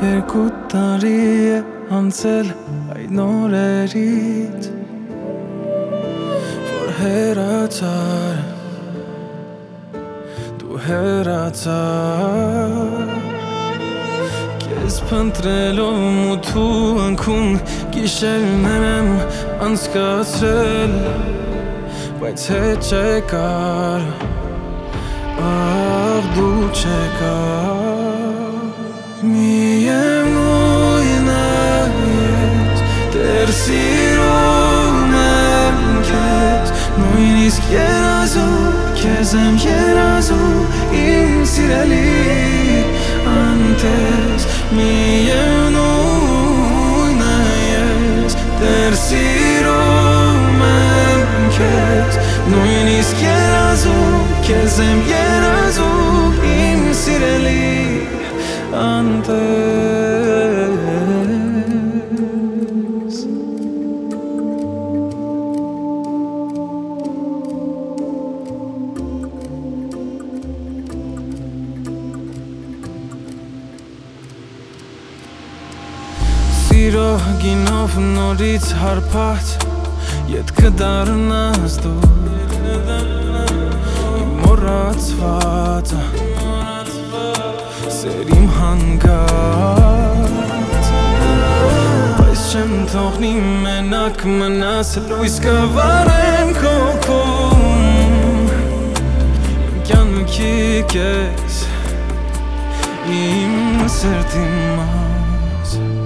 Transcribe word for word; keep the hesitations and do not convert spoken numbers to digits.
երկու տարի է անցել այդ նորերից, որ հեռացար, դու հեռացար, քեզ փնտրելով մութու անքում գիշերներ եմ անցկացրել, բայց հետ չեկար, ախ դու չեկար, միևնույն է ես դեռ սիրում եմ քեզ, նույնիսկ երազում քեզ եմ երազում իմ սիրելի անտես, միևնույն է ես դեռ սիրում եմ քեզ, նույնիսկ երազում քեզ եմ երազում իմ սիրելի անտես. Սիրո գինով նորից հարբած ետքը դառնաս դու, իմ մոռացվածը սեր իմ հանգած, բայց չեմ թողնի մենակ մնաս, լույս կվարեմ քո օգում, իմ կյանքի կես, իմ սրտի մաս.